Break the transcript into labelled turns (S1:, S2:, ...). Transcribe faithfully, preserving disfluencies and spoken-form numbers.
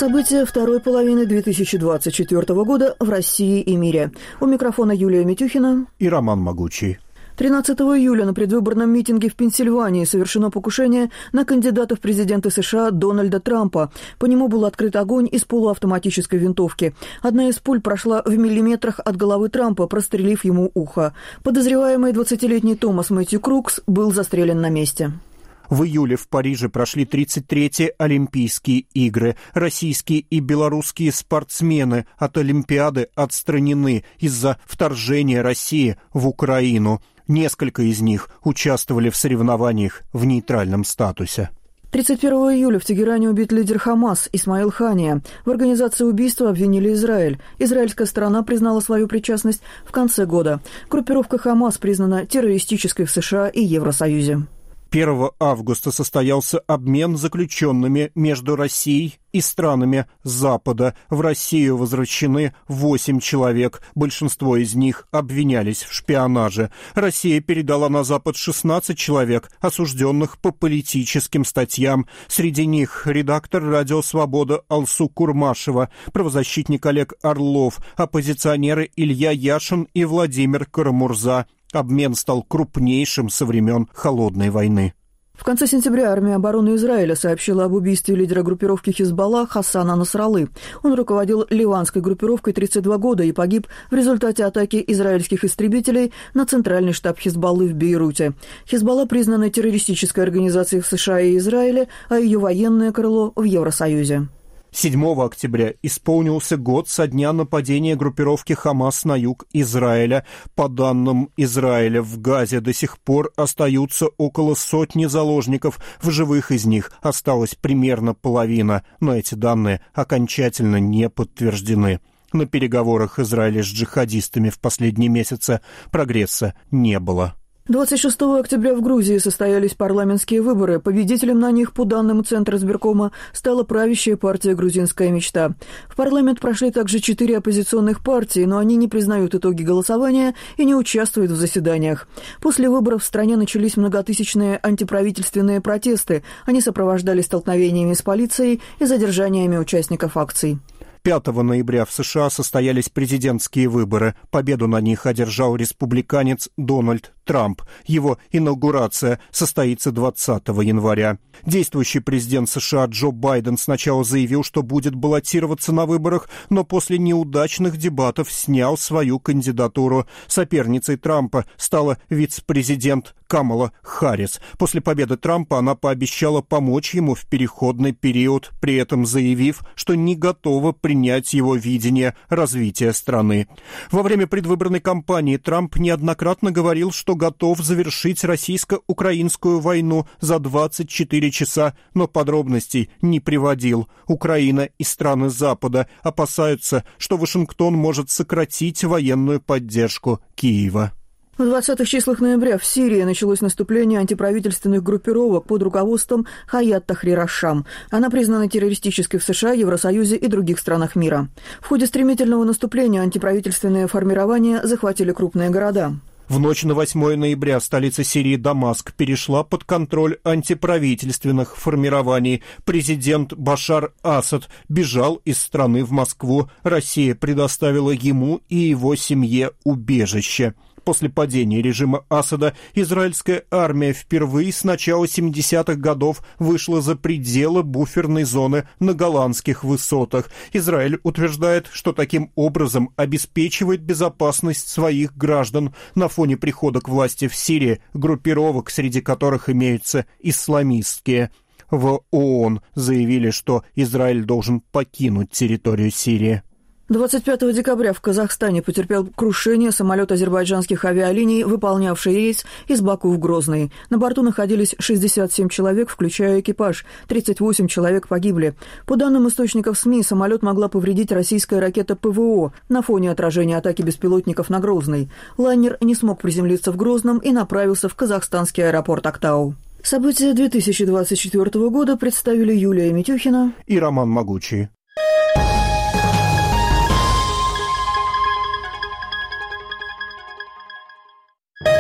S1: События второй половины две тысячи двадцать четвёртого года в России и мире. У микрофона Юлия Митюхина
S2: и Роман Могучий.
S1: тринадцатого июля на предвыборном митинге в Пенсильвании совершено покушение на кандидата в президенты США Дональда Трампа. По нему был открыт огонь из полуавтоматической винтовки. Одна из пуль прошла в миллиметрах от головы Трампа, прострелив ему ухо. Подозреваемый двадцатилетний Томас Мэтью Крукс был застрелен на месте.
S2: В июле в Париже прошли тридцать третьи Олимпийские игры. Российские и белорусские спортсмены от Олимпиады отстранены из-за вторжения России в Украину. Несколько из них участвовали в соревнованиях в нейтральном статусе.
S1: тридцать первого июля в Тегеране убит лидер Хамас Исмаил Хания. В организации убийства обвинили Израиль. Израильская сторона признала свою причастность в конце года. Группировка Хамас признана террористической в США и Евросоюзе.
S2: первого августа состоялся обмен заключенными между Россией и странами Запада. В Россию возвращены восемь человек. Большинство из них обвинялись в шпионаже. Россия передала на Запад шестнадцать человек, осужденных по политическим статьям. Среди них редактор «Радио Свобода» Алсу Курмашева, правозащитник Олег Орлов, оппозиционеры Илья Яшин и Владимир Карамурза. Обмен стал крупнейшим со времен Холодной войны.
S1: В конце сентября армия обороны Израиля сообщила об убийстве лидера группировки Хизбалла Хасана Насраллы. Он руководил ливанской группировкой тридцать два года и погиб в результате атаки израильских истребителей на центральный штаб Хизбаллы в Бейруте. Хизбалла признана террористической организацией в США и Израиле, а ее военное крыло в Евросоюзе.
S2: седьмого октября исполнился год со дня нападения группировки Хамас на юг Израиля. По данным Израиля, в Газе до сих пор остаются около сотни заложников. В живых из них осталась примерно половина, но эти данные окончательно не подтверждены. На переговорах Израиля с джихадистами в последние месяцы прогресса не было.
S1: двадцать шестого октября в Грузии состоялись парламентские выборы. Победителем на них, по данным Центра избиркома, стала правящая партия «Грузинская мечта». В парламент прошли также четыре оппозиционных партии, но они не признают итоги голосования и не участвуют в заседаниях. После выборов в стране начались многотысячные антиправительственные протесты. Они сопровождались столкновениями с полицией и задержаниями участников акций.
S2: пятого ноября в США состоялись президентские выборы. Победу на них одержал республиканец Дональд Трамп. Его инаугурация состоится двадцатого января. Действующий президент США Джо Байден сначала заявил, что будет баллотироваться на выборах, но после неудачных дебатов снял свою кандидатуру. Соперницей Трампа стала вице-президент Камала Харрис. После победы Трампа она пообещала помочь ему в переходный период, при этом заявив, что не готова принять его видение развития страны. Во время предвыборной кампании Трамп неоднократно говорил, что готов завершить российско-украинскую войну за двадцать четыре часа, но подробностей не приводил. Украина и страны Запада опасаются, что Вашингтон может сократить военную поддержку Киева.
S1: В двадцатых числах ноября в Сирии началось наступление антиправительственных группировок под руководством Хаят Тахрир аш-Шам. Она признана террористической в США, Евросоюзе и других странах мира. В ходе стремительного наступления антиправительственные формирования захватили крупные города.
S2: В ночь на восьмое ноября столица Сирии Дамаск перешла под контроль антиправительственных формирований. Президент Башар Асад бежал из страны в Москву. Россия предоставила ему и его семье убежище. После падения режима Асада израильская армия впервые с начала семидесятых годов вышла за пределы буферной зоны на Голландских высотах. Израиль утверждает, что таким образом обеспечивает безопасность своих граждан на фоне прихода к власти в Сирии группировок, среди которых имеются исламистские. В ООН заявили, что Израиль должен покинуть территорию Сирии.
S1: двадцать пятого декабря в Казахстане потерпел крушение самолет азербайджанских авиалиний, выполнявший рейс из Баку в Грозный. На борту находились шестьдесят семь человек, включая экипаж. тридцать восемь человек погибли. По данным источников СМИ, самолет могла повредить российская ракета ПВО на фоне отражения атаки беспилотников на Грозный. Лайнер не смог приземлиться в Грозном и направился в казахстанский аэропорт Актау. События две тысячи двадцать четвёртого года представили Юлия Митюхина
S2: и Роман Могучий.